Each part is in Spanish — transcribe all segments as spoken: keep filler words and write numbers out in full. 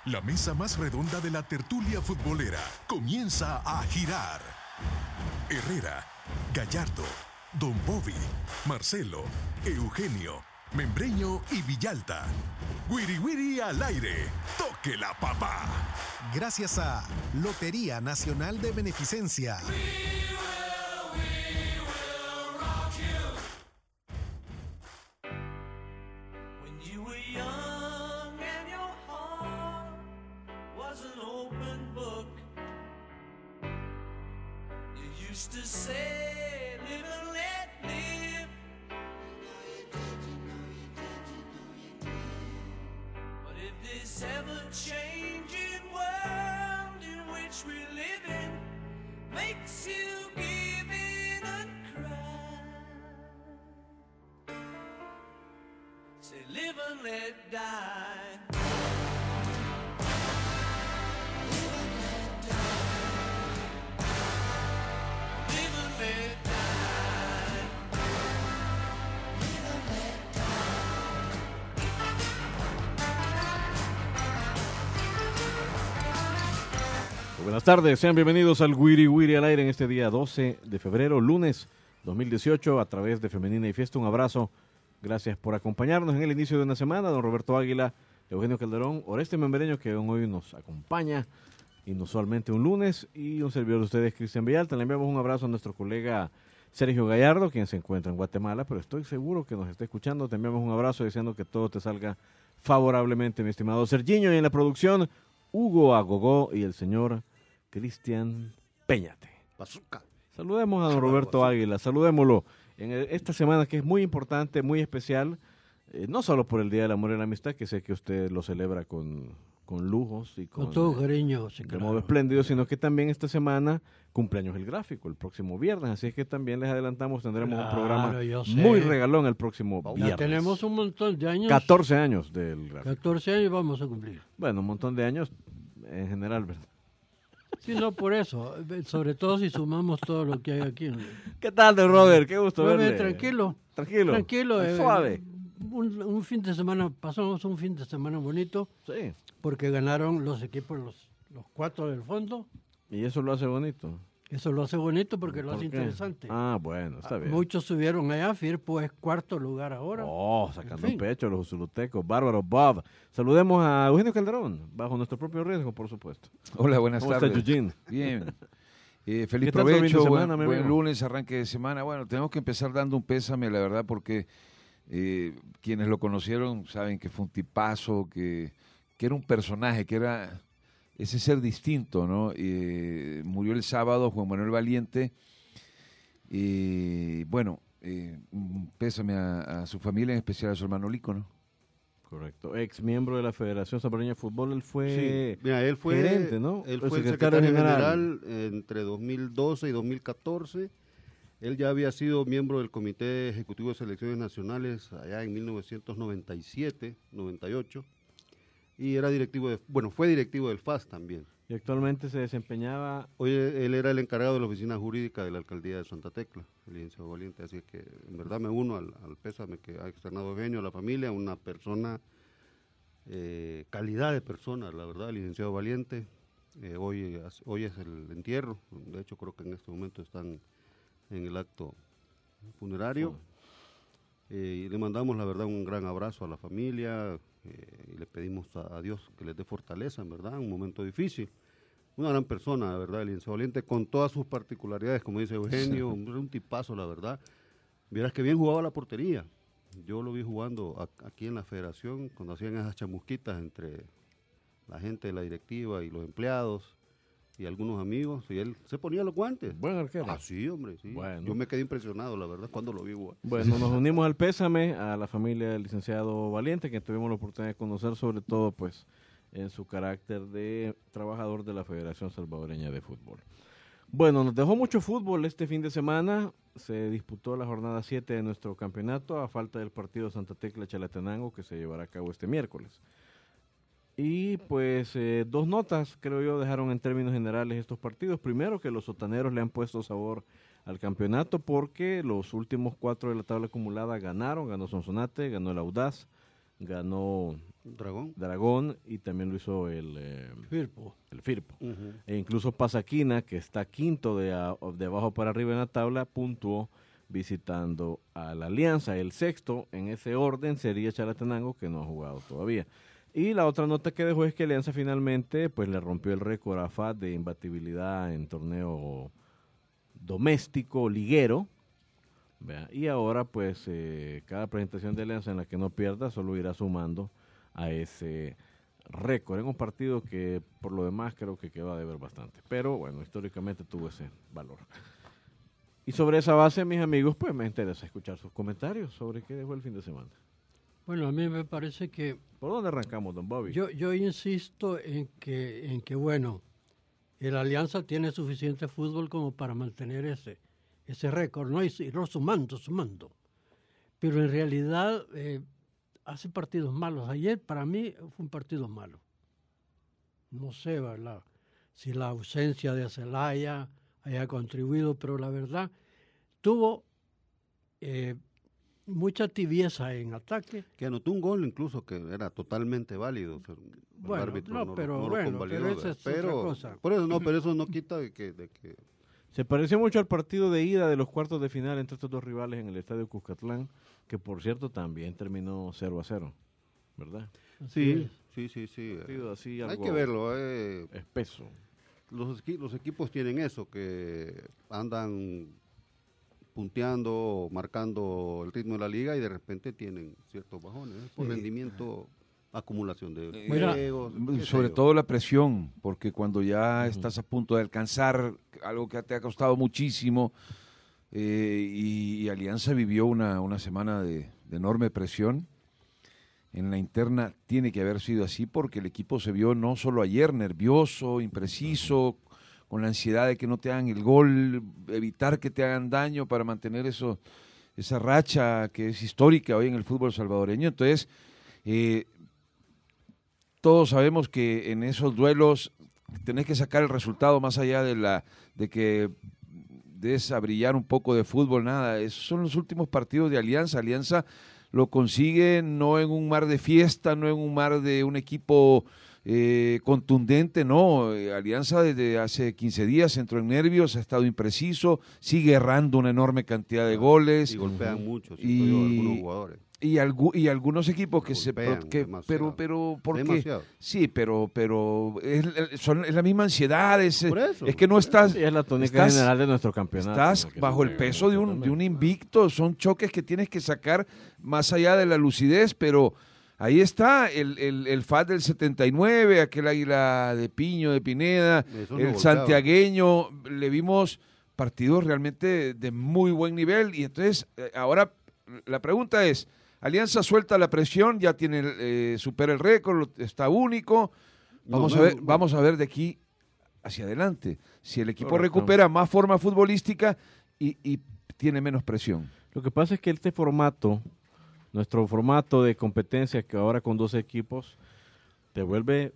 La mesa más redonda de la tertulia futbolera comienza a girar. Herrera, Gallardo, Don Bobby, Marcelo, Eugenio, Membreño y Villalta. Wiri Wiri al aire. Toque la papá. Gracias a Lotería Nacional de Beneficencia. Buenas tardes, sean bienvenidos al Wiri Wiri al aire en este día doce de febrero, lunes dos mil dieciocho, a través de Femenina y Fiesta. Un abrazo, gracias por acompañarnos en el inicio de una semana. Don Roberto Águila, Eugenio Calderón, Oreste Membreño, que hoy nos acompaña inusualmente un lunes, y un servidor de ustedes, Cristian Villalta. Le enviamos un abrazo a nuestro colega Sergio Gallardo, quien se encuentra en Guatemala, pero estoy seguro que nos está escuchando. Te enviamos un abrazo deseando que todo te salga favorablemente, mi estimado Sergiño, y en la producción, Hugo Agogó y el señor Cristian Peñate. Bazooka. Saludemos a don Roberto Águila, saludémoslo en esta semana que es muy importante, muy especial, eh, no solo por el Día del Amor y la Amistad, que sé que usted lo celebra con, con lujos y con, con todo cariño, sí, de claro. modo espléndido, sino que también esta semana cumpleaños el gráfico, el próximo viernes, así es que también les adelantamos, tendremos claro, un programa yo muy sé. regalón el próximo viernes. Ya tenemos un montón de años. catorce años del gráfico. catorce años vamos a cumplir. Bueno, un montón de años en general, ¿verdad? Sí, no por eso, sobre todo si sumamos todo lo que hay aquí. ¿Qué tal, don Robert? Qué gusto Robert, verle. tranquilo. Tranquilo. Tranquilo. eh, Suave. Un, un fin de semana, pasamos un fin de semana bonito. Sí. Porque ganaron los equipos, los, los cuatro del fondo. Y eso lo hace bonito. Eso lo hace bonito porque lo ¿Por hace qué? interesante. Ah, bueno, está bien. Muchos subieron allá, Firpo es cuarto lugar ahora. Oh, sacando En fin. pecho a los usulutecos. Bárbaro Bob. Saludemos a Eugenio Calderón, bajo nuestro propio riesgo, por supuesto. Hola, buenas ¿Cómo tardes. está, Eugene? Bien. Eh, feliz ¿Qué tal su fin de provecho, semana, buen, mi buen amigo? lunes, arranque de semana. Bueno, tenemos que empezar dando un pésame, la verdad, porque eh, quienes lo conocieron saben que fue un tipazo, que, que era un personaje, que era ese ser distinto, ¿no? Eh, murió el sábado Juan Manuel Valiente. Y bueno, eh, un pésame a, a su familia, en especial a su hermano Lico, ¿no? Correcto. Ex miembro de la Federación Salvadoreña de Fútbol, él fue Sí, mira, él fue gerente, ¿no? Él O fue el secretario secretario general. general, entre dos mil doce y dos mil catorce. Él ya había sido miembro del Comité Ejecutivo de Selecciones Nacionales allá en mil novecientos noventa y siete, noventa y ocho. Y era directivo de, bueno, fue directivo del F A S también. Y actualmente se desempeñaba... Hoy él era el encargado de la oficina jurídica de la alcaldía de Santa Tecla, el licenciado Valiente. Así que en verdad me uno al, al pésame que ha externado Eugenio, a la familia, una persona, eh, calidad de persona, la verdad, el licenciado Valiente. Eh, hoy, hoy es el entierro, de hecho creo que en este momento están en el acto funerario. Eh, y le mandamos la verdad un gran abrazo a la familia eh, y le pedimos a, a Dios que les dé fortaleza, en verdad, en un momento difícil. Una gran persona, la verdad, el licenciado Valiente, con todas sus particularidades, como dice Eugenio, un, un tipazo, la verdad. Vieras que bien jugaba la portería. Yo lo vi jugando a, aquí en la federación, cuando hacían esas chamusquitas entre la gente de la directiva y los empleados y algunos amigos, y él se ponía los guantes. Buen arquero. Ah, sí, hombre, sí. Bueno. Yo me quedé impresionado, la verdad, cuando lo vi jugar. Bueno, nos unimos al pésame a la familia del licenciado Valiente, que tuvimos la oportunidad de conocer, sobre todo, pues, en su carácter de trabajador de la Federación Salvadoreña de Fútbol. Bueno, nos dejó mucho fútbol este fin de semana. Se disputó la jornada siete de nuestro campeonato a falta del partido Santa Tecla-Chalatenango, que se llevará a cabo este miércoles. Y pues eh, dos notas, creo yo, dejaron en términos generales estos partidos. Primero, que los sotaneros le han puesto sabor al campeonato porque los últimos cuatro de la tabla acumulada ganaron. Ganó Sonsonate, ganó el Audaz, ganó Dragón. Dragón y también lo hizo el, eh, Firpo. el Firpo. Uh-huh. E incluso Pasaquina, que está quinto de, a, de abajo para arriba en la tabla, puntuó visitando a la Alianza. El sexto en ese orden sería Chalatenango, que no ha jugado todavía. Y la otra nota que dejó es que Alianza finalmente pues le rompió el récord a F A D de imbatibilidad en torneo doméstico liguero. ¿Vea? Y ahora pues eh, cada presentación de Alianza en la que no pierda solo irá sumando a ese récord en un partido que por lo demás creo que quedó a deber bastante. Pero bueno, históricamente tuvo ese valor. Y sobre esa base, mis amigos, pues me interesa escuchar sus comentarios sobre qué dejó el fin de semana. Bueno, a mí me parece que... ¿Por dónde arrancamos, don Bobby? Yo, yo insisto en que, en que, bueno, el Alianza tiene suficiente fútbol como para mantener ese, ese récord, ¿no? Y irlo sumando, sumando. Pero en realidad eh, hace partidos malos. Ayer para mí fue un partido malo. No sé, ¿verdad? Si la ausencia de Zelaya haya contribuido, pero la verdad tuvo... Eh, mucha tibieza en ataque. Que anotó un gol incluso que era totalmente válido. O sea, el bueno, árbitro no, no, pero no bueno, lo convalidó. pero esa es pero, otra cosa. Por eso no, pero eso no quita de que, de que... Se pareció mucho al partido de ida de los cuartos de final entre estos dos rivales en el estadio Cuscatlán, que por cierto también terminó cero a cero, ¿verdad? Sí, sí, sí, sí. Partido así, Hay algo que verlo. Eh. espeso. Los, equi- los equipos tienen eso, que andan punteando, marcando el ritmo de la liga y de repente tienen ciertos bajones, ¿eh? Por Sí. rendimiento, acumulación de Mira, juegos. qué sé Sobre yo. todo la presión, porque cuando ya estás a punto de alcanzar algo que te ha costado muchísimo, eh, y, y Alianza vivió una, una semana de, de enorme presión, en la interna tiene que haber sido así, porque el equipo se vio no solo ayer nervioso, impreciso, con la ansiedad de que no te hagan el gol, evitar que te hagan daño para mantener eso, esa racha que es histórica hoy en el fútbol salvadoreño. Entonces, eh, todos sabemos que en esos duelos tenés que sacar el resultado más allá de la de que des a brillar un poco de fútbol, nada. Esos son los últimos partidos de Alianza. Alianza lo consigue no en un mar de fiesta, no en un mar de un equipo eh, contundente, no. Eh, Alianza desde hace quince días entró en nervios, ha estado impreciso, sigue errando una enorme cantidad de goles. Y golpean mucho, siento Y- yo, algunos jugadores. Y, algu- y algunos equipos que se Golpean pro- que, demasiado. pero pero porque Demasiado. sí pero pero es, es- son, es la misma ansiedad, es, Por eso, es que no por estás Sí, es la tónica estás- general de nuestro campeonato. estás ¿no? Que bajo se el juega peso de un de un invicto, son choques que tienes que sacar más allá de la lucidez, pero ahí está el, el, el F A D del setenta y nueve, aquel Águila de Piño, de Pineda, Eso no el golpeaba. santiagueño, le vimos partidos realmente de muy buen nivel, y entonces eh, ahora la pregunta es, Alianza suelta la presión, ya tiene eh, supera el récord, lo- está único, vamos No, a ver, no, no. vamos a ver de aquí hacia adelante, si el equipo Correcto. recupera más forma futbolística y, y tiene menos presión. Lo que pasa es que este formato, nuestro formato de competencia que ahora con doce equipos, te vuelve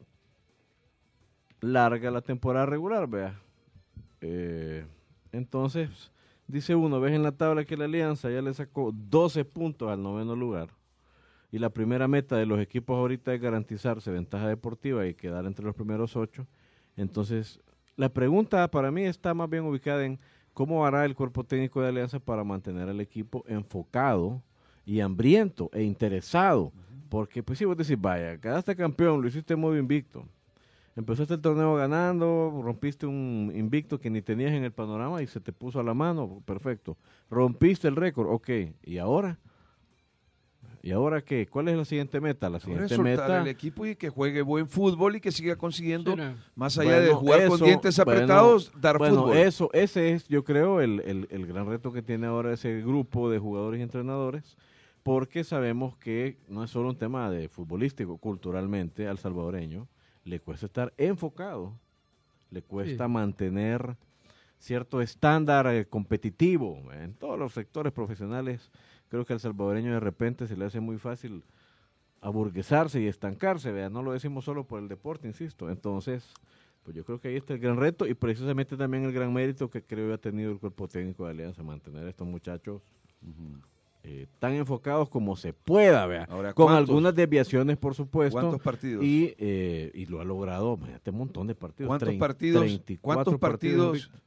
larga la temporada regular, vea. Eh, entonces, dice uno, ves en la tabla que la Alianza ya le sacó doce puntos al noveno lugar. Y la primera meta de los equipos ahorita es garantizarse ventaja deportiva y quedar entre los primeros ocho. Entonces, la pregunta para mí está más bien ubicada en cómo hará el cuerpo técnico de Alianza para mantener al equipo enfocado y hambriento e interesado. Porque, pues si vos decís, vaya, quedaste campeón, lo hiciste en modo invicto. Empezaste el torneo ganando, rompiste un invicto que ni tenías en el panorama y se te puso a la mano, perfecto. Rompiste el récord, ok. ¿Y ahora? ¿Y ahora qué? ¿Cuál es la siguiente meta? La Ahora siguiente es soltar meta... el equipo y que juegue buen fútbol y que siga consiguiendo, Sí, no. más allá de Bueno, jugar con eso, dientes bueno, apretados, dar bueno, fútbol. eso, ese es, yo creo, el, el, el gran reto que tiene ahora ese grupo de jugadores y entrenadores, porque sabemos que no es solo un tema de futbolístico, culturalmente al salvadoreño le cuesta estar enfocado, le cuesta Sí. mantener cierto estándar eh, competitivo en todos los sectores profesionales. Creo que al salvadoreño de repente se le hace muy fácil aburguesarse y estancarse, vea, no lo decimos solo por el deporte, insisto. Entonces, pues yo creo que ahí está el gran reto y precisamente también el gran mérito que creo que ha tenido el cuerpo técnico de Alianza, mantener a estos muchachos eh, tan enfocados como se pueda, vea, Ahora, con ¿cuántos? algunas desviaciones, por supuesto. ¿Cuántos partidos? Y, eh, y lo ha logrado, imagínate, un montón de partidos. ¿Cuántos trein- partidos, treinta y cuatro ¿cuántos partidos invictos.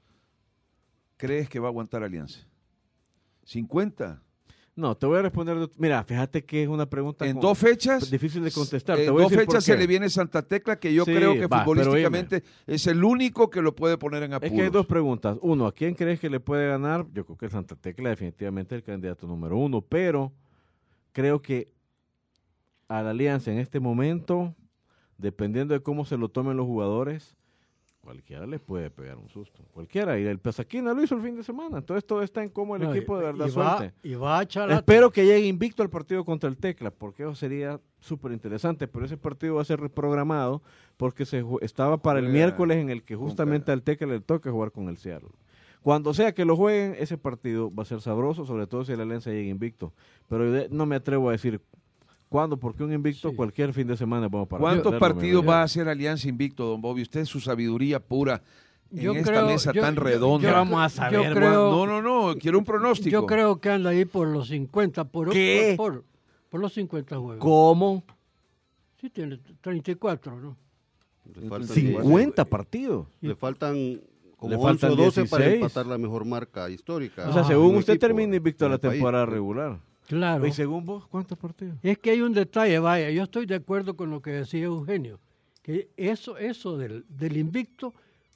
crees que va a aguantar Alianza? ¿cincuenta? No, te voy a responder. de- Mira, fíjate que es una pregunta En como- dos fechas, difícil de contestar. en Te voy a dos decir por fechas se qué. le viene Santa Tecla, que yo Sí, creo que va, pero futbolísticamente es el único que lo puede poner en apuros. Es que hay dos preguntas. Uno, ¿a quién crees que le puede ganar? Yo creo que el Santa Tecla definitivamente es el candidato número uno, pero creo que a la Alianza en este momento, dependiendo de cómo se lo tomen los jugadores, cualquiera les puede pegar un susto. Cualquiera. Y el Pesaquina lo hizo el fin de semana. Entonces todo está en cómo el No, equipo de y- verdad y va, suelte. y va a Chalate. Espero que llegue invicto al partido contra el Tecla, porque eso sería súper interesante, pero ese partido va a ser reprogramado porque se ju- estaba para el Juega miércoles en el que con justamente Ca- al Tecla le toca jugar con el Seattle. Cuando sea que lo jueguen, ese partido va a ser sabroso, sobre todo si la Alianza llega invicto. Pero yo de- no me atrevo a decir cuándo, porque un invicto Sí. cualquier fin de semana vamos para ¿Cuántos perderlo, partidos mi va a amigo. hacer Alianza invicto, don Bobby? Usted, su sabiduría pura en Yo esta creo- mesa yo- tan yo- redonda. ¿Qué vamos a saber, yo creo- No, no, no, quiero un pronóstico. Yo creo que anda ahí por los cincuenta, por, ¿Qué? por, por, por los cincuenta juegos. ¿Cómo? Sí, tiene treinta y cuatro, ¿no? Le faltan cincuenta partidos. Le faltan como Le once faltan o doce para dieciséis. empatar la mejor marca histórica. O sea, Ah, según de un usted equipo termina invicto en la el país. temporada regular. Claro. ¿Y según vos cuántos partidos? Es que hay un detalle, vaya, yo estoy de acuerdo con lo que decía Eugenio, que eso, eso del, del invicto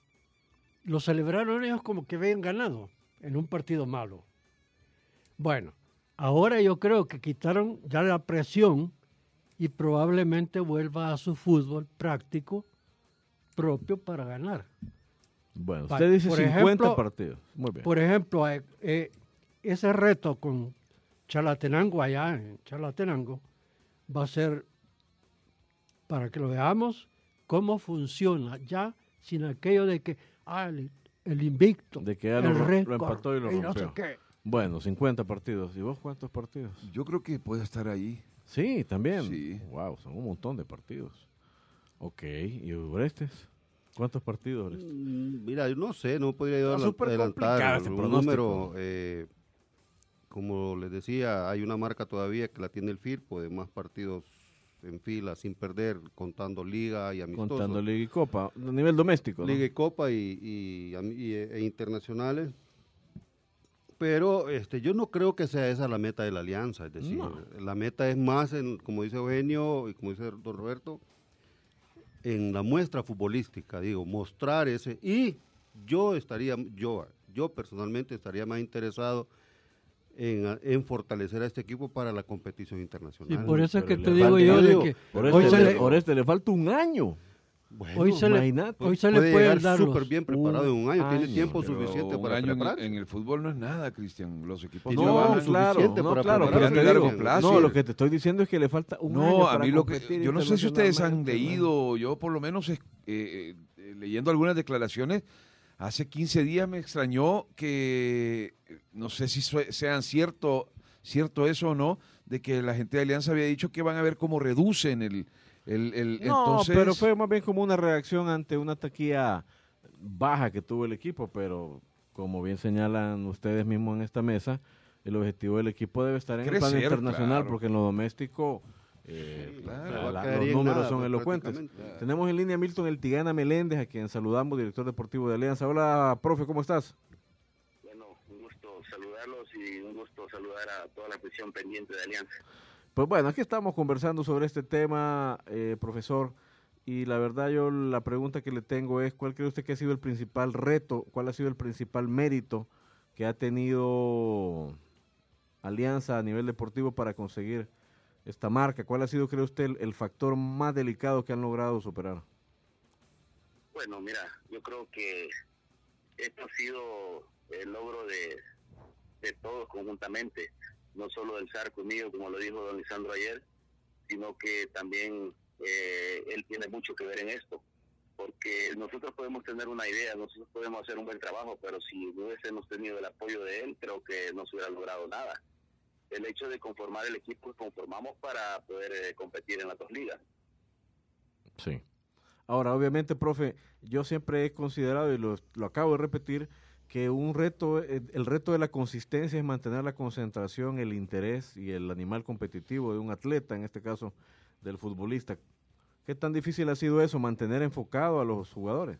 lo celebraron ellos como que habían ganado en un partido malo. Bueno, ahora yo creo que quitaron ya la presión y probablemente vuelva a su fútbol práctico propio para ganar. Bueno, Va, usted dice por cincuenta ejemplo- partidos. Muy bien. Por ejemplo, eh, eh, ese reto con Chalatenango allá en Chalatenango va a ser para que lo veamos cómo funciona ya sin aquello de que ah, el, el invicto, De que ya el lo, ro- lo récord, empató y lo no sé rompió. qué. Bueno, cincuenta partidos. ¿Y vos cuántos partidos? Yo creo que puede estar ahí. Sí, también. Sí. Wow, son un montón de partidos. Ok, ¿y Orestes? ¿Cuántos partidos, Orestes? Mm, Mira, yo no sé, no podría yo Está adela- súper complicado adelantar ese un pronóstico. número. eh, como les decía, hay una marca todavía que la tiene el Firpo de más partidos en fila sin perder, contando Liga y Amistosos. Contando Liga y Copa, a nivel doméstico, ¿no? Liga y Copa y, y, am- y- e internacionales. Pero este, yo no creo que sea esa la meta de la alianza. Es decir, No. la meta es más, en, como dice Eugenio y como dice don Roberto, en la muestra futbolística, digo, mostrar ese. Y yo estaría, yo, yo personalmente estaría más interesado en, en fortalecer a este equipo para la competición internacional. Y por eso es pero que le te digo falta- yo de digo, que Oreste, hoy se le, le, Oreste le falta un año. Bueno, hoy se le, imagínate. hoy se le puede pueden llegar dar súper los- bien preparado un en un año, tiene año, tiempo Pero suficiente un para año en, prepararse. en el fútbol no es nada, Cristian. Los equipos No, trabajan claro, suficiente no, para claro, prepararse pero te a largo digo, plazo. no, lo que te estoy diciendo es que le falta un año No, a para mí lo que competir yo no sé si ustedes han internacionalmente, leído, yo por lo menos eh, eh, eh, leyendo algunas declaraciones, hace quince días me extrañó que, eh, no sé si sue- sean cierto, cierto eso o no, de que la gente de Alianza había dicho que van a ver cómo reducen el... el, el No, entonces, pero fue más bien como una reacción ante una taquilla baja que tuvo el equipo, pero como bien señalan ustedes mismos en esta mesa, el objetivo del equipo debe estar en el plano Crecer, internacional, claro. porque en lo doméstico eh, claro. la- Va a la- caer los en números nada, son pues, elocuentes. prácticamente. Tenemos en línea a Milton El Tigana Meléndez, a quien saludamos, director deportivo de Alianza. Hola, profe, ¿cómo estás? Bueno, un gusto saludarlos y un gusto saludar a toda la afición pendiente de Alianza. Pues bueno, aquí estamos conversando sobre este tema, eh, profesor, y la verdad yo la pregunta que le tengo es, ¿cuál cree usted que ha sido el principal reto, cuál ha sido el principal mérito que ha tenido Alianza a nivel deportivo para conseguir esta marca? ¿Cuál ha sido, cree usted, el, el factor más delicado que han logrado superar? Bueno, mira, yo creo que esto ha sido el logro de, de todos conjuntamente, no solo del Zarco mío, como lo dijo don Lisandro ayer, sino que también eh, él tiene mucho que ver en esto, porque nosotros podemos tener una idea, nosotros podemos hacer un buen trabajo, pero si no hubiésemos tenido el apoyo de él, creo que no se hubiera logrado nada. El hecho de conformar el equipo, conformamos para poder eh, competir en las dos ligas. Sí. Ahora, obviamente, profe, yo siempre he considerado, y lo, lo acabo de repetir, que un reto, el reto de la consistencia es mantener la concentración, el interés y el animal competitivo de un atleta, en este caso del futbolista. ¿Qué tan difícil ha sido eso, mantener enfocado a los jugadores?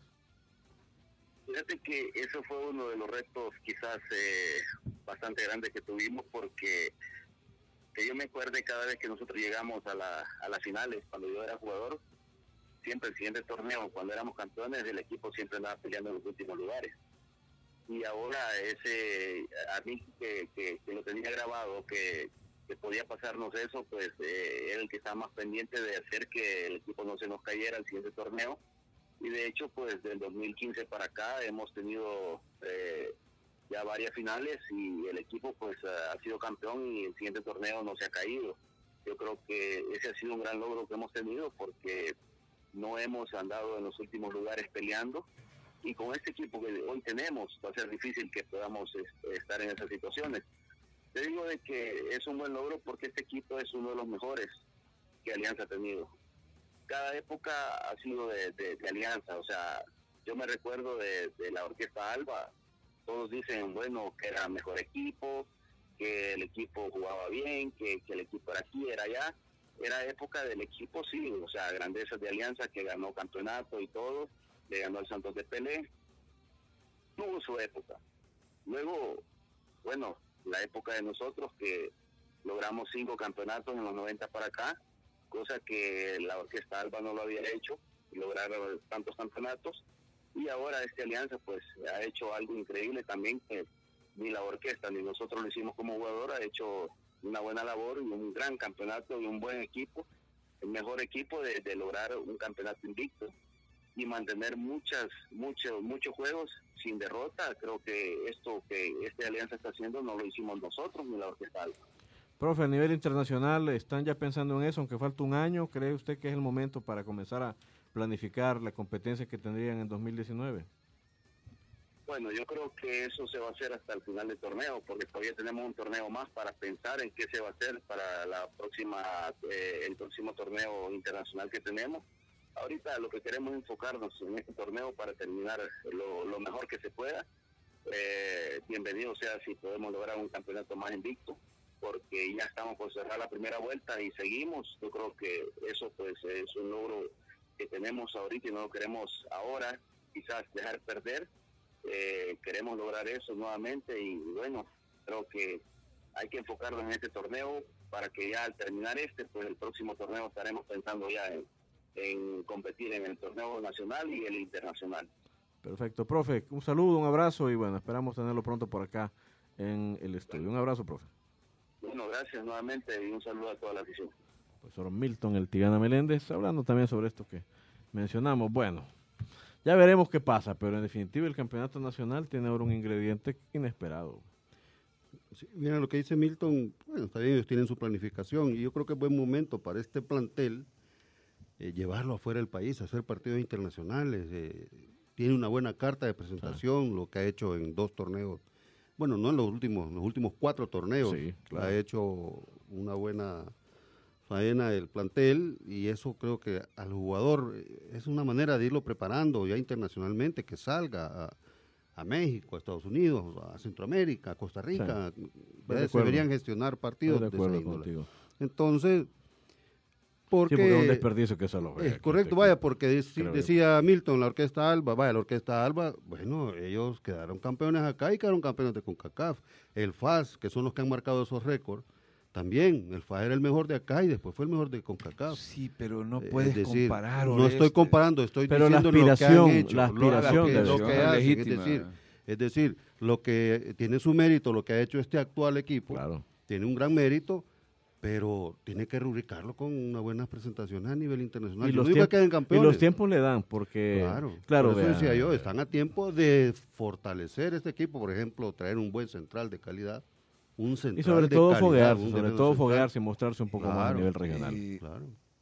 Fíjate que eso fue uno de los retos quizás eh, bastante grandes que tuvimos, porque que yo me acuerdo cada vez que nosotros llegamos a, la, a las finales, cuando yo era jugador, siempre el siguiente torneo, cuando éramos campeones, el equipo siempre andaba peleando en los últimos lugares. Y ahora ese, a mí que, que, que lo tenía grabado, que, que podía pasarnos eso, pues eh, era el que estaba más pendiente de hacer que el equipo no se nos cayera al siguiente torneo. Y de hecho, pues del dos mil quince para acá hemos tenido eh, ya varias finales y el equipo pues ha sido campeón y el siguiente torneo no se ha caído. Yo creo que ese ha sido un gran logro que hemos tenido, porque no hemos andado en los últimos lugares peleando, y con este equipo que hoy tenemos va a ser difícil que podamos est- estar en esas situaciones. Te digo de que es un buen logro porque este equipo es uno de los mejores que Alianza ha tenido. Cada época ha sido de, de, de Alianza, o sea, yo me recuerdo de, de la Orquesta Alba, todos dicen, bueno, que era mejor equipo, que el equipo jugaba bien, que, que el equipo era aquí, era allá. Era época del equipo, sí, o sea, grandezas de Alianza, que ganó campeonato y todo, le ganó al Santos de Pelé, tuvo su época. Luego, bueno, la época de nosotros, que logramos cinco campeonatos en los noventa para acá, cosa que la Orquesta Alba no lo había hecho, y lograr tantos campeonatos. Y ahora este Alianza pues ha hecho algo increíble también, que ni la orquesta ni nosotros lo hicimos como jugador, ha hecho una buena labor y un gran campeonato y un buen equipo, el mejor equipo de, de lograr un campeonato invicto y mantener muchas muchos muchos juegos sin derrota. Creo que esto que este Alianza está haciendo no lo hicimos nosotros ni la Orquesta Alba. Profe, a nivel internacional, ¿están ya pensando en eso? Aunque falta un año, ¿cree usted que es el momento para comenzar a planificar la competencia que tendrían en dos mil diecinueve? Bueno, yo creo que eso se va a hacer hasta el final del torneo, porque todavía tenemos un torneo más para pensar en qué se va a hacer para la próxima, eh, el próximo torneo internacional que tenemos. Ahorita lo que queremos es enfocarnos en este torneo para terminar lo, lo mejor que se pueda. Eh, bienvenido sea si podemos lograr un campeonato más invicto, porque ya estamos por cerrar la primera vuelta y seguimos. Yo creo que eso pues es un logro que tenemos ahorita y no lo queremos ahora quizás dejar perder. Eh, queremos lograr eso nuevamente y bueno, creo que hay que enfocarnos en este torneo para que ya al terminar este, pues el próximo torneo estaremos pensando ya en, en competir en el torneo nacional y el internacional. Perfecto, profe, un saludo, un abrazo y bueno, esperamos tenerlo pronto por acá en el estudio. Un abrazo, profe. Bueno, gracias nuevamente y un saludo a toda la afición. Profesor Milton El Tigana Meléndez, hablando también sobre esto que mencionamos. Bueno, ya veremos qué pasa, pero en definitiva el campeonato nacional tiene ahora un ingrediente inesperado. Sí, mira lo que dice Milton, bueno, está bien, ellos tienen su planificación y yo creo que es buen momento para este plantel eh, llevarlo afuera del país, hacer partidos internacionales. Eh, tiene una buena carta de presentación, lo que ha hecho en dos torneos, bueno, no en los últimos, los últimos cuatro torneos, Sí, claro. ha hecho una buena faena el plantel y eso creo que al jugador eh, es una manera de irlo preparando ya internacionalmente, que salga a, a México, a Estados Unidos, a Centroamérica, a Costa Rica. Sí. ¿verdad? De Se acuerdo. deberían gestionar partidos Estoy de de acuerdo esa índole. contigo. Entonces, Porque, porque, sí, porque es un desperdicio que eso lo vea. es correcto, vaya, porque dec- creo yo. decía Milton, la Orquesta Alba, vaya, la Orquesta Alba, bueno, ellos quedaron campeones acá y quedaron campeones de CONCACAF. El F A S, que son los que han marcado esos récords, también, el F A S era el mejor de acá y después fue el mejor de CONCACAF. Sí, pero no Eh, puedes es decir, comparar. no estoy comparando, estoy Pero la diciendo lo que han aspiración, hecho, la lo- aspiración lo que, de lo eso. que Es hacen, legítima. es decir, es decir, lo que tiene su mérito, lo que ha hecho este actual equipo, Claro. tiene un gran mérito, pero tiene que rubricarlo con unas buenas presentaciones a nivel internacional. Y Yo los, no digo que tiemp- queden y campeones. los tiempos le dan, porque, Claro, claro, por eso vea, decía yo, están a tiempo de fortalecer este equipo, por ejemplo, traer un buen central de calidad, un central y sobre de todo calidad, foguearse, un sobre defensa todo central. foguearse y mostrarse un poco más a Claro. nivel regional. Y- Claro.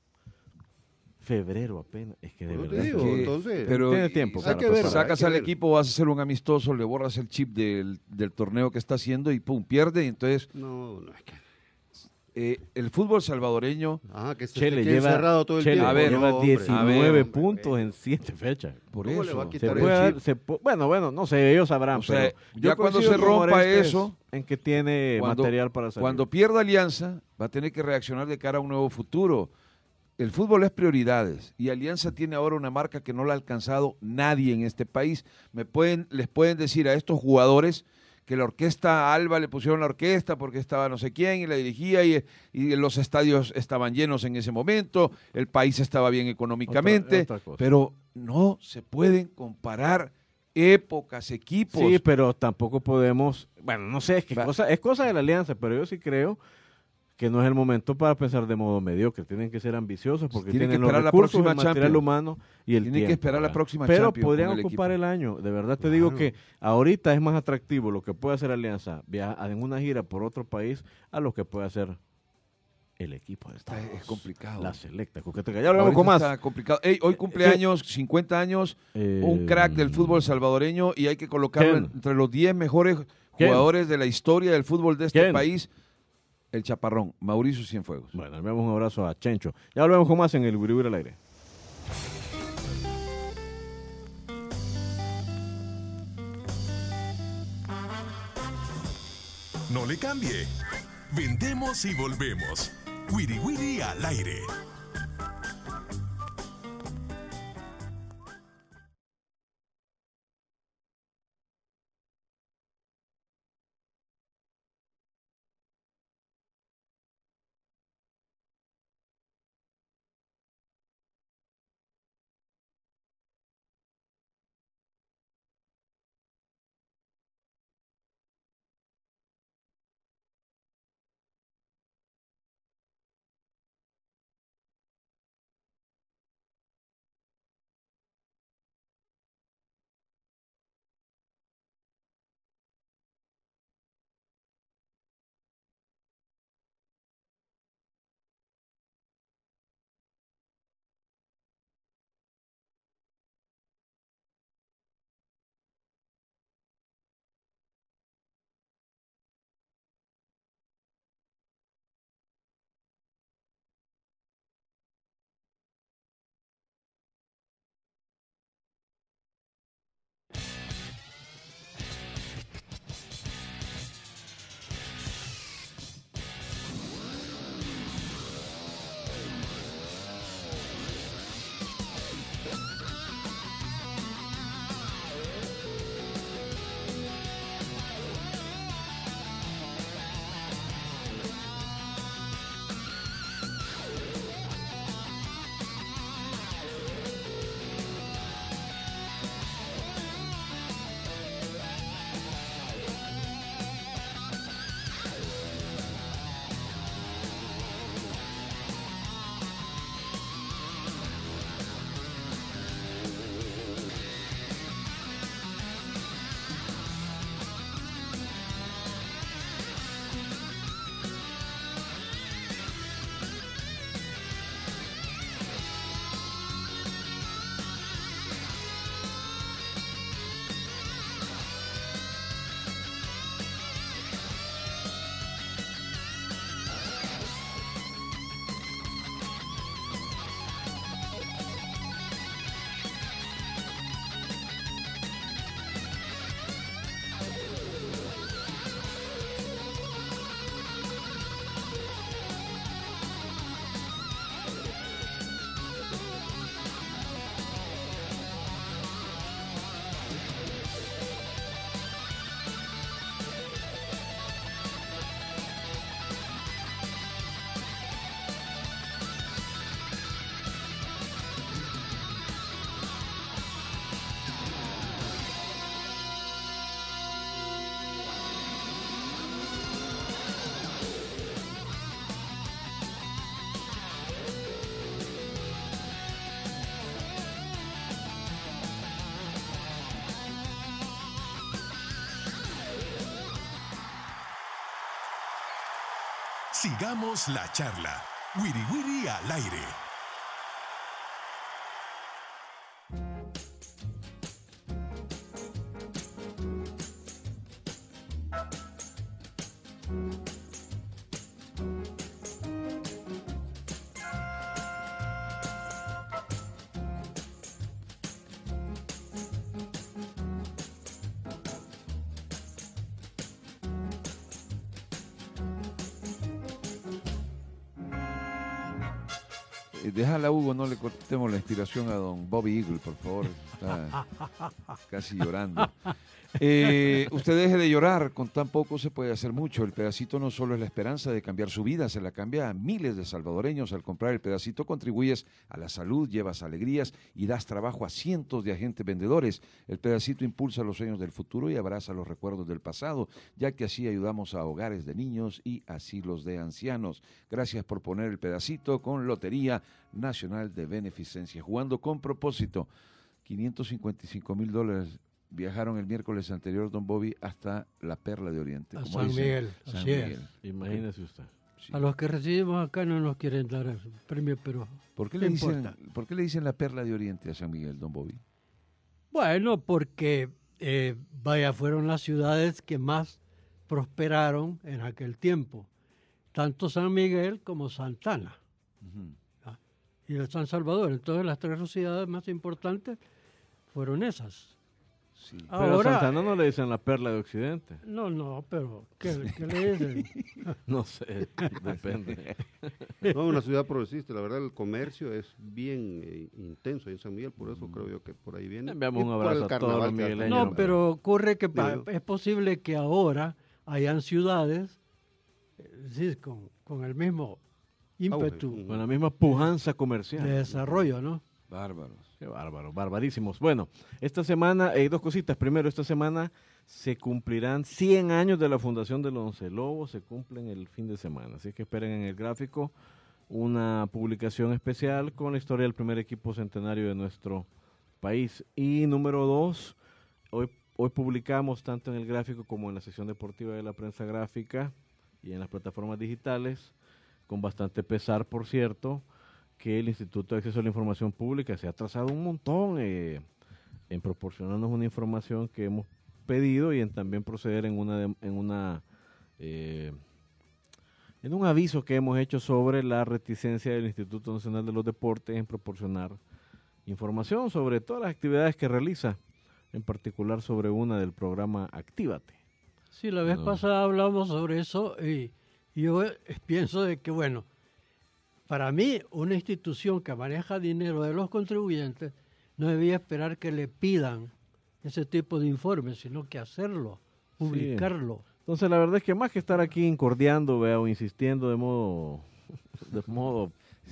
Febrero apenas, es que de Por eso te verdad. digo, que- que- entonces, pero tiene tiempo hay para que ver, preparar. sacas hay que al ver. equipo, vas a hacer un amistoso, le borras el chip del, del torneo que está haciendo y pum, pierde. Y entonces, No, no es que eh, el fútbol salvadoreño, Ah, que se Chele esté lleva, encerrado todo el Chele tiempo. A ver, lleva No, hombre. diecinueve A ver, puntos en siete fechas. por ¿Cómo le eso, va a Se quitar por puede eso- dar- se pu- bueno, bueno, no sé, ellos sabrán. O sea, pero yo ya cuando coincido se con rompa Orestes eso, en que tiene cuando- material para salir. Cuando pierda Alianza, va a tener que reaccionar de cara a un nuevo futuro. El fútbol es prioridades y Alianza tiene ahora una marca que no la ha alcanzado nadie en este país. Me pueden, les pueden decir a estos jugadores que la orquesta Alba le pusieron la orquesta porque estaba no sé quién y la dirigía y, y los estadios estaban llenos en ese momento, el país estaba bien económicamente, Otra- otra cosa. pero no se pueden comparar épocas, equipos. Sí, pero tampoco podemos, bueno, no sé, es que Va- cosa, es cosa de la alianza, pero yo sí creo que no es el momento para pensar de modo mediocre. Tienen que ser ambiciosos porque Tienen que tienen los esperar la recursos, próxima el material Champions. humano y el Tienen que tiempo, esperar la ¿verdad? próxima Pero Champions podrían con el ocupar equipo. el año. De verdad te Claro. digo que ahorita es más atractivo lo que puede hacer Alianza viajar en una gira por otro país a lo que puede hacer el equipo de Está- Estados. es complicado. La selecta. Coqueteca. Ya hablamos Ahorita con más. está complicado. Ey, hoy cumpleaños, cincuenta años, Eh, un crack del fútbol salvadoreño y hay que colocarlo ¿quién? entre los diez mejores ¿Quién? jugadores de la historia del fútbol de este ¿Quién? país. El Chaparrón, Mauricio Cienfuegos. Bueno, le enviamos un abrazo a Chencho. Ya volvemos con más en el Guiribir al aire. No le cambie. Vendemos y volvemos. Wiri Wiri al aire. Sigamos la charla. Wiri Wiri al aire. Eh, déjala, Hugo, no le cortemos la inspiración a don Bobby Eagle, por favor. Está casi llorando. Eh, usted deje de llorar, con tan poco se puede hacer mucho. El pedacito no solo es la esperanza de cambiar su vida, se la cambia a miles de salvadoreños. Al comprar el pedacito contribuyes a la salud, llevas alegrías y das trabajo a cientos de agentes vendedores. El pedacito impulsa los sueños del futuro y abraza los recuerdos del pasado, ya que así ayudamos a hogares de niños y asilos de ancianos. Gracias por poner el pedacito con Lotería Nacional de Beneficencia. Jugando con propósito, quinientos cincuenta y cinco mil dólares viajaron el miércoles anterior, don Bobby, hasta la Perla de Oriente. A como San dicen, Miguel, San así Miguel. es. Imagínese usted. Sí. A los que recibimos acá no nos quieren dar el premio, pero ¿Por qué, no le dicen, importa. ¿Por qué le dicen la Perla de Oriente a San Miguel, don Bobby? Bueno, porque, eh, vaya, fueron las ciudades que más prosperaron en aquel tiempo. Tanto San Miguel como Santana. Uh-huh. ¿Ah? Y el San Salvador. Entonces las tres ciudades más importantes fueron esas. Sí. Pero Ahora, a Santana no le dicen la perla de Occidente. no, no, pero ¿qué, qué le dicen? No sé, depende. No, una ciudad progresista, la verdad el comercio es bien eh, intenso en San Miguel, por eso creo yo que por ahí viene. Enviamos Y un por abrazo el a todos carnaval los que hasta- migueleños. No, pero ocurre que pa- Digo yo. es posible que ahora hayan ciudades eh, sí, con, con el mismo ímpetu Auge. Con la misma pujanza comercial. de desarrollo, ¿no? Bárbaros. Qué bárbaro, barbarísimos. Bueno, esta semana, hay dos cositas. Primero, esta semana se cumplirán cien años de la fundación del Once Lobos, se cumplen el fin de semana. Así que esperen en el gráfico una publicación especial con la historia del primer equipo centenario de nuestro país. Y número dos, hoy, hoy publicamos tanto en el gráfico como en la sección deportiva de la prensa gráfica y en las plataformas digitales, con bastante pesar, por cierto, que el Instituto de Acceso a la Información Pública se ha atrasado un montón eh, en proporcionarnos una información que hemos pedido y en también proceder en una de- en una eh, en un aviso que hemos hecho sobre la reticencia del Instituto Nacional de los Deportes en proporcionar información sobre todas las actividades que realiza, en particular sobre una del programa Actívate. Sí, la vez No. pasada hablamos sobre eso y yo eh, pienso de que, bueno, para mí una institución que maneja dinero de los contribuyentes no debía esperar que le pidan ese tipo de informes, sino que hacerlo, publicarlo. Entonces, la verdad es que más que estar aquí incordiando, vea, o insistiendo de modo, de modo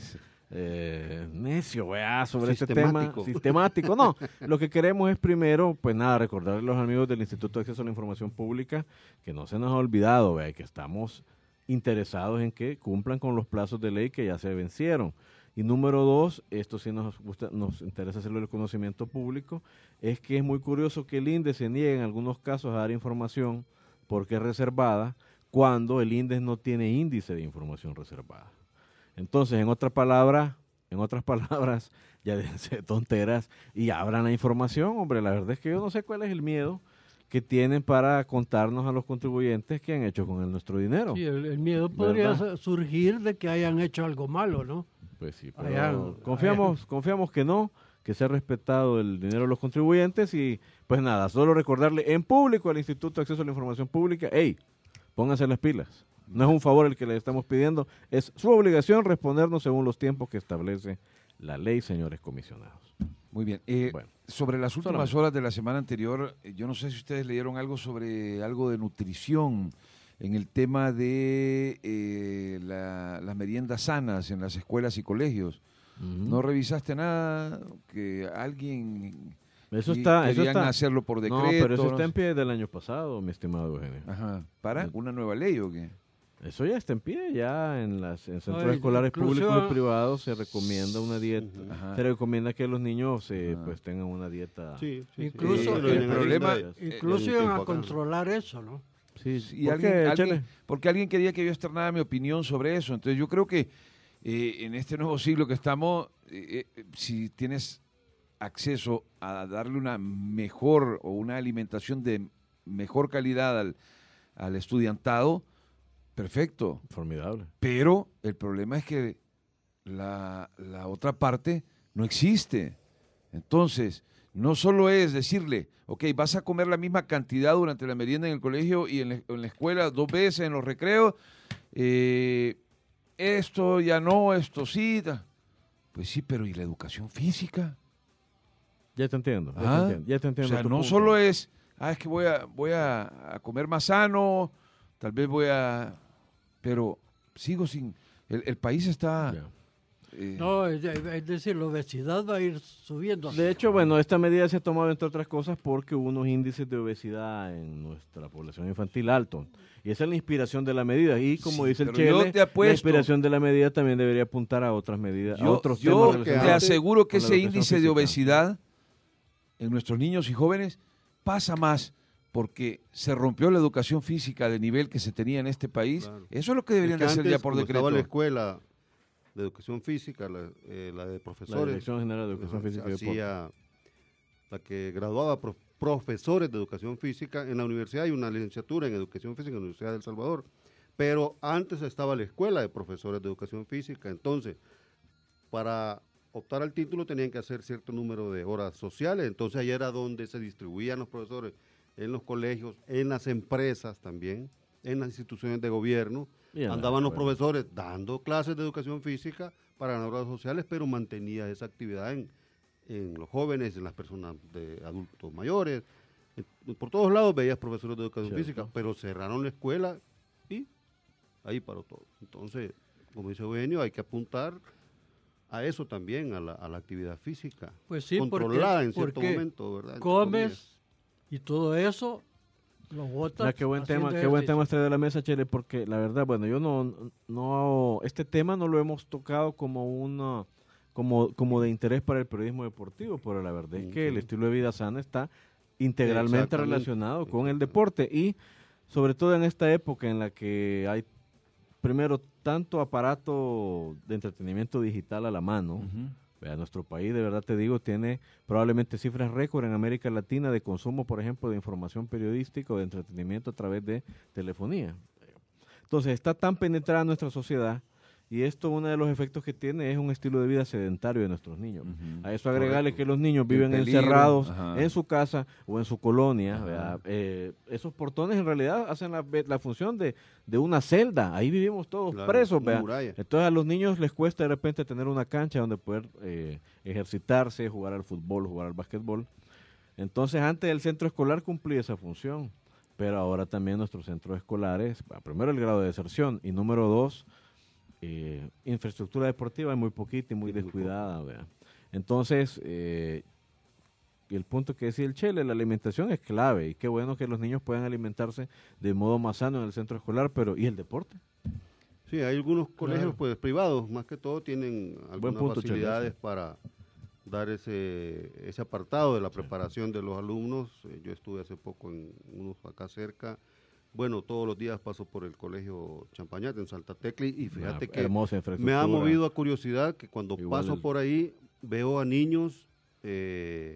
eh, necio, vea, sobre este tema Sistemático. sistemático, no, lo que queremos es primero, pues nada, recordarle a los amigos del Instituto de Acceso a la Información Pública que no se nos ha olvidado, vea, que estamos interesados en que cumplan con los plazos de ley que ya se vencieron. Y número dos, esto sí nos gusta, nos interesa hacerlo del conocimiento público, es que es muy curioso que el I N D E se niegue en algunos casos a dar información porque es reservada, cuando el I N D E no tiene índice de información reservada. Entonces, en otra palabra, en otras palabras, ya déjense de tonteras y abran la información, hombre. La verdad es que yo no sé cuál es el miedo que tienen para contarnos a los contribuyentes qué han hecho con el, nuestro dinero. Sí, el, el miedo podría ¿Verdad? su- surgir de que hayan hecho algo malo, ¿no? Pues sí, pero Hayan- confiamos, hayan- confiamos que no, que se ha respetado el dinero de los contribuyentes y pues nada, solo recordarle en público al Instituto de Acceso a la Información Pública, hey, pónganse las pilas. No es un favor el que le estamos pidiendo, es su obligación respondernos según los tiempos que establece la ley, señores comisionados. Muy bien. Eh, Bueno. sobre las últimas Solamente. horas de la semana anterior, eh, yo no sé si ustedes leyeron algo sobre algo de nutrición en el tema de eh, la- las meriendas sanas en las escuelas y colegios. ¿No revisaste nada? Que alguien Eso y está, eso querían está. hacerlo por decreto. No, pero eso no está en sé. pie del año pasado, mi estimado Eugenio. Ajá. ¿Para? ¿Una nueva ley o qué? Eso ya está en pie, ya en las en centros Ay, escolares incluso- públicos y privados se recomienda una dieta, Ajá. se recomienda que los niños eh, Ajá. pues tengan una dieta. Sí, sí, sí. Incluso Sí, lo el tienen problema- ahorita, eh, Incluso en iban tiempo a acá. controlar eso, ¿no? Sí, Y ¿por alguien, qué? alguien- Échale. porque alguien quería que yo externara mi opinión sobre eso. Entonces yo creo que eh, en este nuevo siglo que estamos, eh, eh, si tienes acceso a darle una mejor o una alimentación de mejor calidad al, al estudiantado, perfecto. Formidable. Pero el problema es que la, la otra parte no existe. Entonces, no solo es decirle, ok, vas a comer la misma cantidad durante la merienda en el colegio y en la, en la escuela dos veces en los recreos, eh, esto ya no, esto sí. ta. Pues sí, pero ¿y la educación física? Ya te entiendo, ya, ¿Ah? te entiendo, ya te O entiendo. sea, tu no punto. solo es, ah, es que voy a, voy a, a comer más sano, tal vez voy a, pero sigo sin, el, el país está... Ya. eh, No, es, es decir, la obesidad va a ir subiendo. De hecho, bueno, esta medida se ha tomado entre otras cosas porque hubo unos índices de obesidad en nuestra población infantil altos. Y esa es la inspiración de la medida. Y como Sí, dice el pero yo Chele, te apuesto- la inspiración de la medida también debería apuntar a otras medidas, a yo otros yo temas te relacionados aseguro que con la ese educación índice de física. obesidad en nuestros niños y jóvenes pasa más porque se rompió la educación física de nivel que se tenía en este país. Claro. Eso es lo que deberían Es que de hacer antes, ya por cuando decreto. estaba la escuela de educación física, la, eh, la de La profesores, Dirección General de Educación ajá, Física y Deporte. hacía la que graduaba pro- profesores de educación física. En la universidad hay una licenciatura en educación física en la Universidad de El Salvador, pero antes estaba la escuela de profesores de educación física. Entonces, para optar al título tenían que hacer cierto número de horas sociales. Entonces, ahí era donde se distribuían los profesores en los colegios, en las empresas también, en las instituciones de gobierno. Y en la Andaban los escuela. profesores dando clases de educación física para ganar horas sociales, pero mantenía esa actividad en, en los jóvenes, en las personas de adultos mayores. En- por todos lados veías profesores de educación Cierto. física, pero cerraron la escuela y ahí paró todo. Entonces, como dice Eugenio, hay que apuntar a eso también, a la, a la actividad física. Pues sí, porque- controlada en cierto porque momento, ¿verdad? Entre comillas. Comes y todo eso lo botas. Mira, qué buen tema, haciendo qué buen ejercicio. tema traer de la mesa, Chele, porque la verdad, bueno, yo no, no, este tema no lo hemos tocado como una, como, como de interés para el periodismo deportivo, pero la verdad es que el Ujú. estilo de vida sana está integralmente Exactamente. relacionado con el deporte y sobre todo en esta época en la que hay primero tanto aparato de entretenimiento digital a la mano. Ujú. Vea, nuestro país, de verdad te digo, tiene probablemente cifras récord en América Latina de consumo, por ejemplo, de información periodística o de entretenimiento a través de telefonía. Entonces, está tan penetrada nuestra sociedad y esto, uno de los efectos que tiene es un estilo de vida sedentario de nuestros niños. Ujú. A eso agregarle Correcto. que los niños El viven peligro, encerrados ajá. en su casa o en su colonia. Ajá. ¿verdad? Eh, esos portones en realidad hacen la, la función de, de una celda. Ahí vivimos todos Claro, presos. una ¿verdad? muralla. Entonces a los niños les cuesta de repente tener una cancha donde poder eh, ejercitarse, jugar al fútbol, jugar al básquetbol. Entonces antes el centro escolar cumplía esa función, pero ahora también nuestros centros escolares, bueno, primero el grado de deserción y número dos, eh, infraestructura deportiva es muy poquita y muy Sí, muy descuidada. ¿verdad? Entonces, eh, y el punto que decía el Chele, la alimentación es clave y qué bueno que los niños puedan alimentarse de modo más sano en el centro escolar, pero ¿y el deporte? Sí, hay algunos colegios Claro. pues privados, más que todo, tienen algunas punto, Chele, facilidades sí. para dar ese, ese apartado de la preparación de los alumnos. Eh, Yo estuve hace poco en unos acá cerca. Bueno, todos los días paso por el colegio Champañat en Santa Tecla y fíjate Una que hermosa me infraestructura. ha movido a curiosidad que cuando Igual paso el- por ahí veo a niños eh,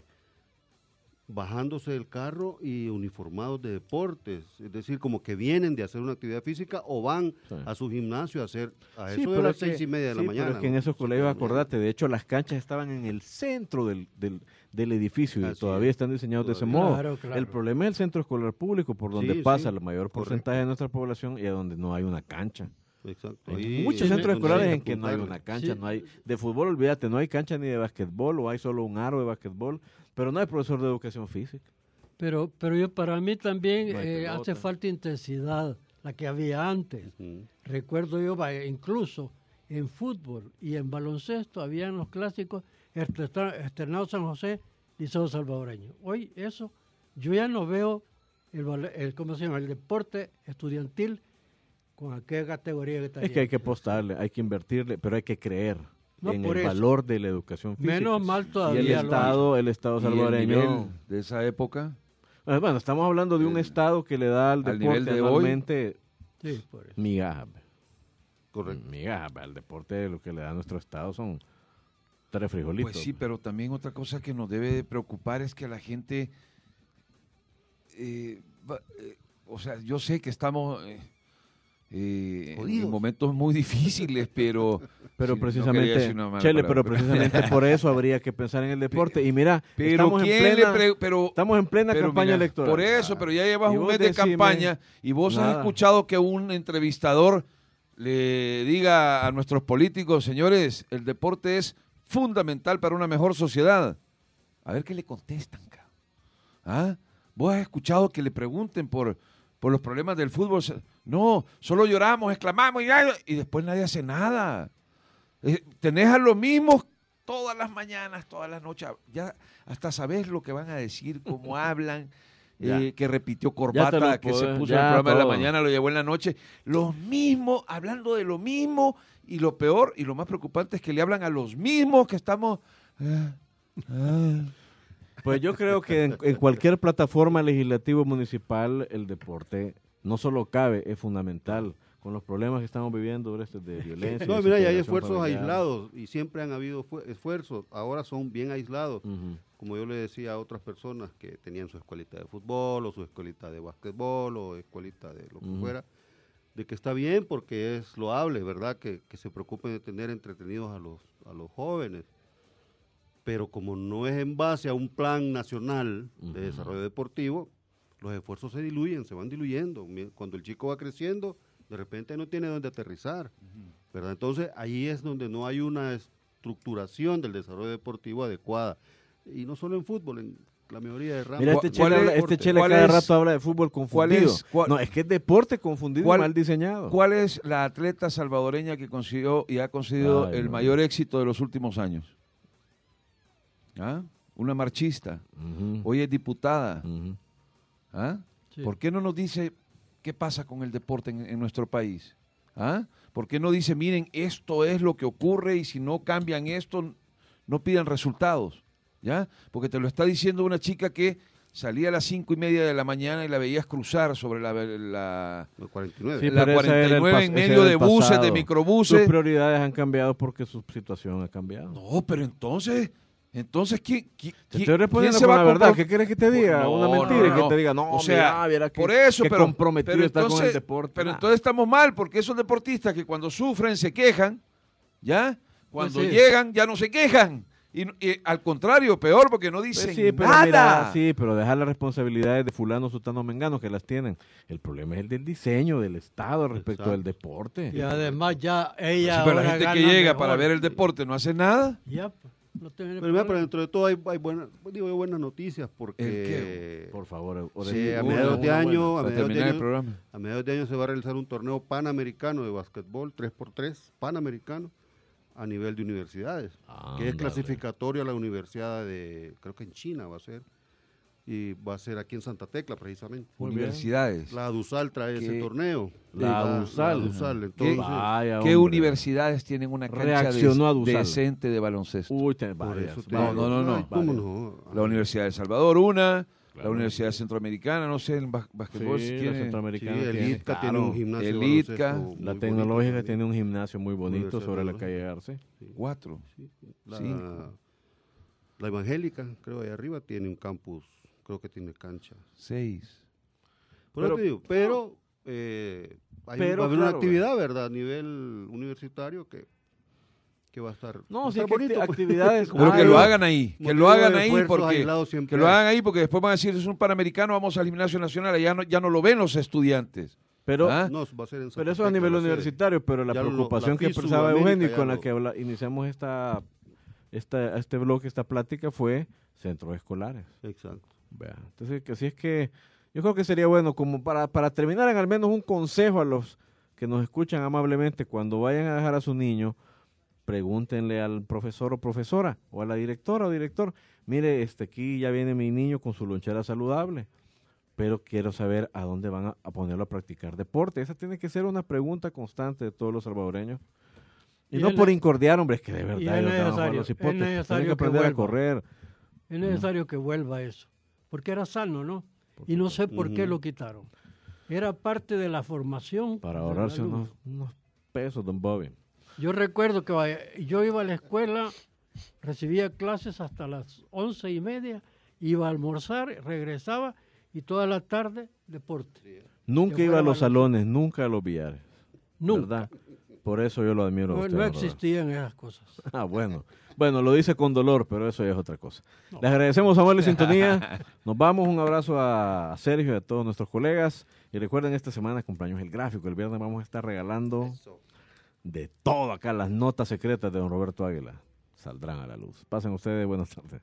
bajándose del carro y uniformados de deportes, es decir, como que vienen de hacer una actividad física o van Sí. a su gimnasio a hacer a Sí, eso de pero las es que- seis y media de la sí, mañana. pero es que en ¿no? esos Siete colegios, de la mañana. acordate, de hecho las canchas estaban en el centro del, del, del edificio y Así todavía es. están diseñados de ese Todavía. modo. Claro, claro. El problema es el centro escolar público, por donde Sí, pasa sí, el mayor correcto. porcentaje de nuestra población y a donde no hay una cancha. Exacto. Hay Ahí muchos es centros donde escolares hay en que no hay apuntarle. una cancha, Sí. no hay de fútbol, olvídate, no hay cancha ni de basquetbol o hay solo un aro de basquetbol, pero no hay profesor de educación física. Pero, pero yo, para mí también No hay eh, pelota. hace falta intensidad, la que había antes. Ujú. Recuerdo yo, vaya, incluso en fútbol y en baloncesto, habían los clásicos Externa- Externado San José, Liceo Salvadoreño. Hoy eso, yo ya no veo el, bal- el, ¿cómo se llama? El deporte estudiantil con aquella categoría que está Es que hay ahí. que apostarle, hay que invertirle, pero hay que creer No, en por el eso. valor de la educación física. Menos mal Y todavía el lo Estado, el Estado Y el salvadoreño. nivel de esa época, Eh, Bueno, estamos hablando de un El- estado que le da al al deporte nivel de hoy. anualmente Sí, por eso. migajas. ve. Correcto. Migajas, ve. Al deporte lo que le da a nuestro estado son tres frijolitos. pues sí, pero también otra cosa que nos debe de preocupar es que la gente, eh, va- eh, o sea, yo sé que estamos eh, eh, en Jodidos. momentos muy difíciles, pero Pero sí, no quería precisamente, decir una mala Chele, pero palabra. precisamente por eso habría que pensar en el deporte. Y mira, Pero estamos, en quién plena, le pre- pero estamos en plena pero campaña mira, electoral. Por eso, pero ya llevas Y un vos mes de decime campaña y vos has nada. escuchado que un entrevistador le diga a nuestros políticos, señores, el deporte es fundamental para una mejor sociedad. A ver qué le contestan, cabrón. ¿Ah? ¿Vos has escuchado que le pregunten por, por los problemas del fútbol? No, solo lloramos, exclamamos y, y después nadie hace nada. Eh, tenés a los mismos todas las mañanas, todas las noches. Ya hasta sabés lo que van a decir, cómo hablan, eh, que repitió Corbata, que se puso en el programa todo de la mañana, lo llevó en la noche. Los mismos, hablando de lo mismo, y lo peor y lo más preocupante es que le hablan a los mismos que estamos... Ah, ah. Pues yo creo que en, en cualquier plataforma legislativa municipal el deporte no solo cabe, es fundamental con los problemas que estamos viviendo este de violencia. No, mira, y hay esfuerzos familiar. aislados y siempre han habido esfuerzos, ahora son bien aislados. Uh-huh. Como yo le decía a otras personas que tenían su escuelita de fútbol o su escuelita de básquetbol o escuelita de lo que uh-huh. fuera, de que está bien porque es loable, ¿verdad? Que, que se preocupen de tener entretenidos a los, a los jóvenes. Pero como no es en base a un plan nacional uh-huh. de desarrollo deportivo, los esfuerzos se diluyen, se van diluyendo. Cuando el chico va creciendo, de repente no tiene dónde aterrizar, uh-huh. ¿verdad? Entonces, ahí es donde no hay una estructuración del desarrollo deportivo adecuada. Y no solo en fútbol, en la mayoría de ramas. Mira, este Chele, habla, este Chele cada es, rato habla de fútbol confundido. ¿Cuál es, cuál, no, es que es deporte confundido cuál, y mal diseñado. ¿Cuál es la atleta salvadoreña que consiguió y ha conseguido Ay, el no. mayor éxito de los últimos años? ¿Ah? Una marchista, uh-huh. hoy es diputada. Uh-huh. ¿Ah? Sí. ¿Por qué no nos dice qué pasa con el deporte en, en nuestro país? ¿Ah? ¿Por qué no dice, miren, esto es lo que ocurre y si no cambian esto, no pidan resultados? ¿Ya? Porque te lo está diciendo una chica que salía a las cinco y media de la mañana y la veías cruzar sobre la, la, la cuarenta y nueve, sí, la cuarenta y nueve en medio de buses, pasado. de microbuses. Sus prioridades han cambiado porque su situación ha cambiado. No, pero entonces... Entonces, ¿quién, quién, te estoy respondiendo ¿quién se va a la verdad? ¿Qué quieres que te diga? No, una mentira no, no. que te diga, no, o sea, mira, viera que, por eso, que pero, comprometido pero está entonces, con el deporte. Pero nah. entonces estamos mal, porque esos deportistas que cuando sufren se quejan, ¿ya? Cuando pues sí. llegan ya no se quejan. Y, y al contrario, peor, porque no dicen pues sí, pero nada. Mira, sí, pero dejar las responsabilidades de fulano, sutano, mengano, que las tienen. El problema es el del diseño del Estado respecto Exacto. del deporte. Y además ya ella sí, pero la gente que llega mejor. para ver el deporte no hace nada. Ya, pues. No pero, mira, pero dentro de todo hay, hay buenas, digo, hay buenas noticias porque por favor, sí, a mediados de año, a mediados de año, a mediados de año se va a realizar un torneo panamericano de básquetbol tres por tres, panamericano a nivel de universidades, ah, que es dale. clasificatorio a la universidad de, creo que en China va a ser. Y va a ser aquí en Santa Tecla, precisamente. Universidades. La ADUSAL trae ¿Qué? ese torneo. La ADUSAL. La ADUSAL. Entonces, ¿Qué, Vaya, ¿Qué universidades tienen una cancha de, decente de baloncesto? Uy, te, varias, te, no, no, no, no. ¿Cómo no? La Universidad de El Salvador, una. Claro. La Universidad Centroamericana, no sé, el básquetbol. Sí, tiene, la Centroamericana. Sí, el tiene, ITCA tiene un gimnasio. El ITCA. La tecnológica tiene un gimnasio muy bonito sobre la calle Arce. Sí. Cuatro. Sí. La, Cinco. La Evangélica, creo, ahí arriba tiene un campus. Creo que tiene cancha. Seis. Pero, te digo, pero, eh, hay, pero va a haber claro, una actividad, ¿verdad? A nivel universitario que, que va a estar, no, va a sí, estar bonito. Actividades. Pero que lo hagan ahí. Que lo hagan ahí porque que lo hay. hagan ahí porque después van a decir, es un panamericano, vamos al gimnasio nacional, allá no, ya no lo ven los estudiantes. Pero, ¿Ah? no, va a ser en pero eso a nivel universitario, pero la preocupación lo, la que expresaba Eugenio y con la que habla, iniciamos esta, esta, este bloque, esta plática fue centros escolares. Exacto. Vea, entonces, que así es que yo creo que sería bueno, como para, para terminar, en al menos un consejo a los que nos escuchan amablemente, cuando vayan a dejar a su niño, pregúntenle al profesor o profesora, o a la directora o director, mire, este aquí ya viene mi niño con su lonchera saludable, pero quiero saber a dónde van a, a ponerlo a practicar deporte. Esa tiene que ser una pregunta constante de todos los salvadoreños. Y, y no por incordiar, hombre, es que de verdad ellos van a jugar los hipotes, tienen que aprender que a correr. Es necesario mm. que vuelva eso. Porque era sano, ¿no? Y no sé por uh-huh. qué lo quitaron. Era parte de la formación. Para ahorrarse unos, unos pesos, don Bobby. Yo recuerdo que yo iba a la escuela, recibía clases hasta las once y media, iba a almorzar, regresaba y toda la tarde deporte. Nunca iba a los salones, nunca a los billares. Nunca. ¿Verdad? Por eso yo lo admiro. No, a usted, no existían esas cosas. Ah, bueno. Bueno, lo dice con dolor, pero eso ya es otra cosa. No. Les agradecemos a Amable Sintonía. Nos vamos. Un abrazo a Sergio y a todos nuestros colegas. Y recuerden, esta semana cumpleaños El Gráfico. El viernes vamos a estar regalando de todo acá, las notas secretas de don Roberto Águila. saldrán a la luz. Pasen ustedes, buenas tardes.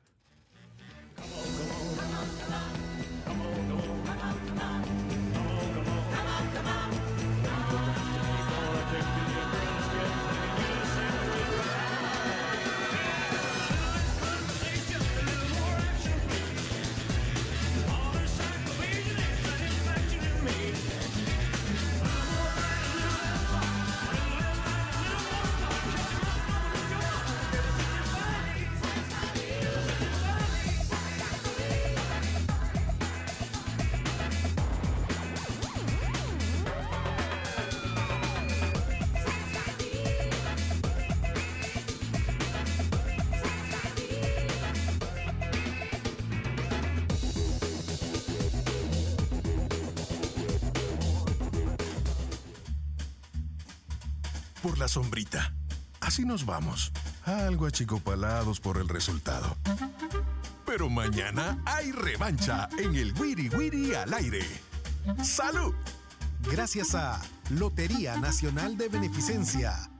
Por la sombrita. Así nos vamos. Algo achicopalados por el resultado. Pero mañana hay revancha en el Wiri Wiri al aire. ¡Salud! Gracias a Lotería Nacional de Beneficencia.